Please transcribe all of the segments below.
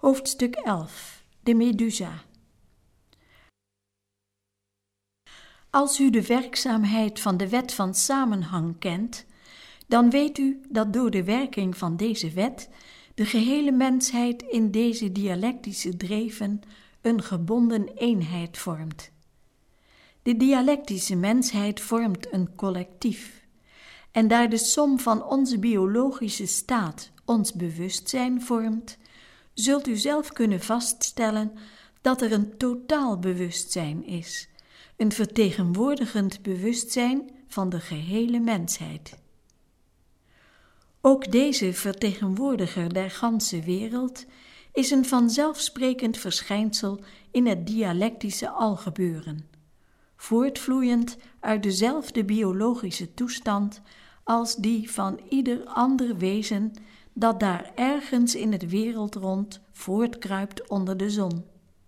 Hoofdstuk 11. De Medusa. Als u de werkzaamheid van de wet van samenhang kent, dan weet u dat door de werking van deze wet de gehele mensheid in deze dialectische dreven een gebonden eenheid vormt. De dialectische mensheid vormt een collectief. En daar de som van onze biologische staat ons bewustzijn vormt, zult u zelf kunnen vaststellen dat er een totaal bewustzijn is, een vertegenwoordigend bewustzijn van de gehele mensheid. Ook deze vertegenwoordiger der ganse wereld is een vanzelfsprekend verschijnsel in het dialectische algebeuren, voortvloeiend uit dezelfde biologische toestand als die van ieder ander wezen dat daar ergens in het wereldrond voortkruipt onder de zon.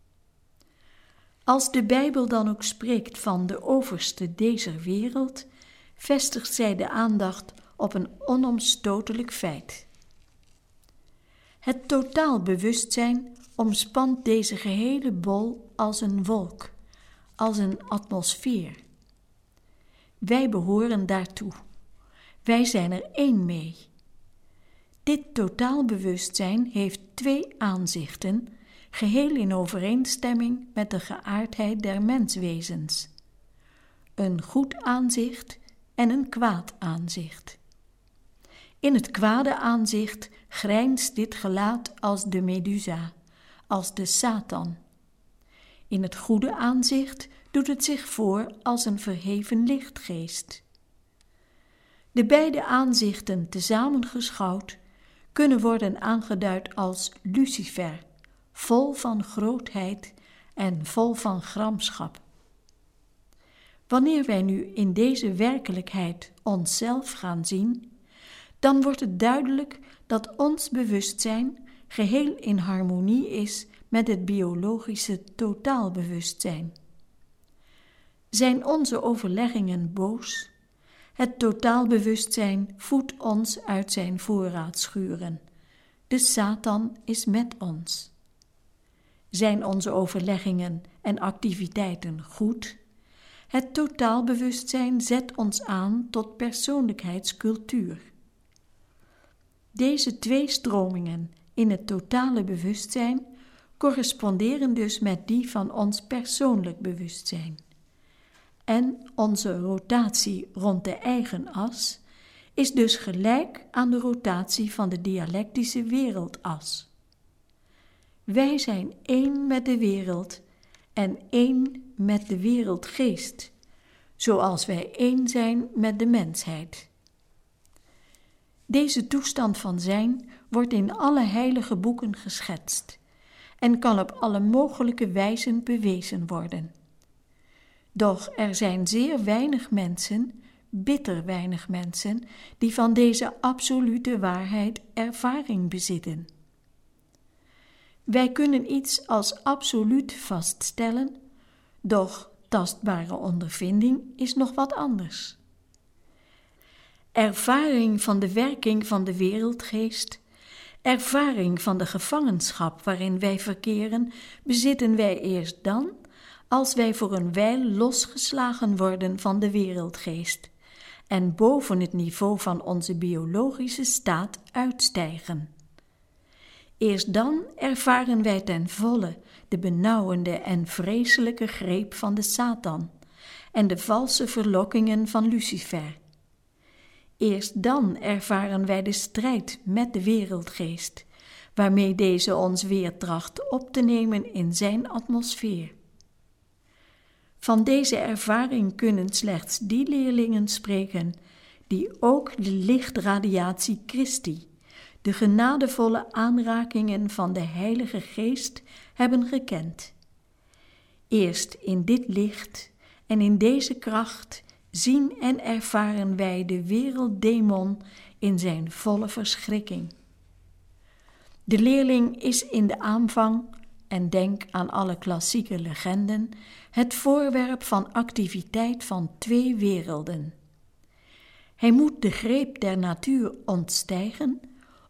Als de Bijbel dan ook spreekt van de overste dezer wereld, vestigt zij de aandacht op een onomstotelijk feit. Het totaal bewustzijn omspant deze gehele bol als een wolk, als een atmosfeer. Wij behoren daartoe. Wij zijn er één mee. Dit totaal bewustzijn heeft twee aanzichten, geheel in overeenstemming met de geaardheid der menswezens. Een goed aanzicht en een kwaad aanzicht. In het kwade aanzicht grijnst dit gelaat als de Medusa, als de Satan. In het goede aanzicht doet het zich voor als een verheven lichtgeest. De beide aanzichten tezamen geschouwd kunnen worden aangeduid als Lucifer, vol van grootheid en vol van gramschap. Wanneer wij nu in deze werkelijkheid onszelf gaan zien, dan wordt het duidelijk dat ons bewustzijn geheel in harmonie is met het biologische totaalbewustzijn. Zijn onze overleggingen boos? Het totaalbewustzijn voedt ons uit zijn voorraadschuren. De Satan is met ons. Zijn onze overleggingen en activiteiten goed? Het totaalbewustzijn zet ons aan tot persoonlijkheidscultuur. Deze twee stromingen in het totale bewustzijn corresponderen dus met die van ons persoonlijk bewustzijn. En onze rotatie rond de eigen as is dus gelijk aan de rotatie van de dialectische wereldas. Wij zijn één met de wereld en één met de wereldgeest, zoals wij één zijn met de mensheid. Deze toestand van zijn wordt in alle heilige boeken geschetst en kan op alle mogelijke wijzen bewezen worden. Doch er zijn zeer weinig mensen, bitter weinig mensen, die van deze absolute waarheid ervaring bezitten. Wij kunnen iets als absoluut vaststellen, doch tastbare ondervinding is nog wat anders. Ervaring van de werking van de wereldgeest, ervaring van de gevangenschap waarin wij verkeren, bezitten wij eerst dan, als wij voor een wijl losgeslagen worden van de wereldgeest en boven het niveau van onze biologische staat uitstijgen. Eerst dan ervaren wij ten volle de benauwende en vreselijke greep van de Satan en de valse verlokkingen van Lucifer. Eerst dan ervaren wij de strijd met de wereldgeest, waarmee deze ons weer tracht op te nemen in zijn atmosfeer. Van deze ervaring kunnen slechts die leerlingen spreken die ook de lichtradiatie Christi, de genadevolle aanrakingen van de Heilige Geest, hebben gekend. Eerst in dit licht en in deze kracht zien en ervaren wij de werelddemon in zijn volle verschrikking. De leerling is in de aanvang, en denk aan alle klassieke legenden, het voorwerp van activiteit van twee werelden. Hij moet de greep der natuur ontstijgen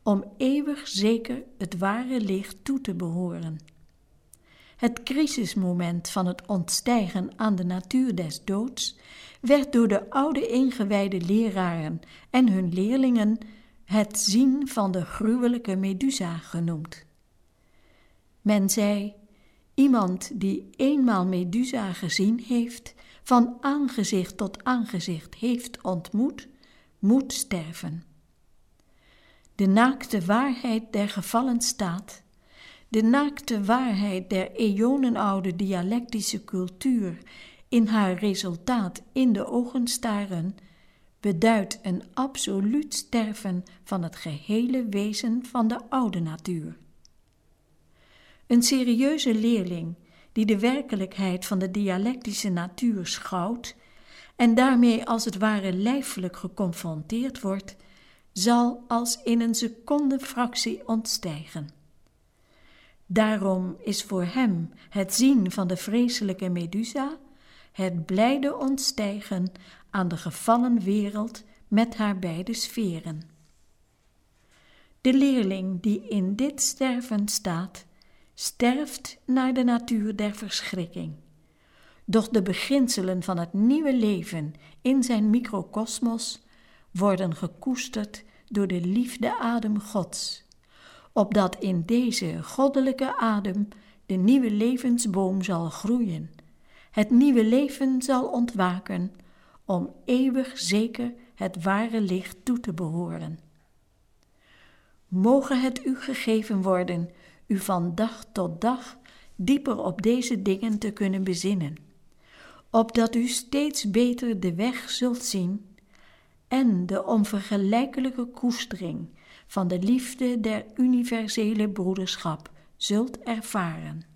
om eeuwig zeker het ware licht toe te behoren. Het crisismoment van het ontstijgen aan de natuur des doods werd door de oude ingewijde leraren en hun leerlingen het zien van de gruwelijke Medusa genoemd. Men zei, iemand die eenmaal Medusa gezien heeft, van aangezicht tot aangezicht heeft ontmoet, moet sterven. De naakte waarheid der gevallen staat, de naakte waarheid der eonenoude dialectische cultuur in haar resultaat in de ogen staren, beduidt een absoluut sterven van het gehele wezen van de oude natuur. Een serieuze leerling die de werkelijkheid van de dialectische natuur schouwt en daarmee als het ware lijfelijk geconfronteerd wordt, zal als in een secondefractie ontstijgen. Daarom is voor hem het zien van de vreselijke Medusa het blijde ontstijgen aan de gevallen wereld met haar beide sferen. De leerling die in dit sterven staat, sterft naar de natuur der verschrikking. Doch de beginselen van het nieuwe leven in zijn microkosmos worden gekoesterd door de liefdeadem Gods, opdat in deze goddelijke adem de nieuwe levensboom zal groeien, het nieuwe leven zal ontwaken, om eeuwig zeker het ware licht toe te behoren. Moge het u gegeven worden u van dag tot dag dieper op deze dingen te kunnen bezinnen, opdat u steeds beter de weg zult zien en de onvergelijkelijke koestering van de liefde der universele broederschap zult ervaren.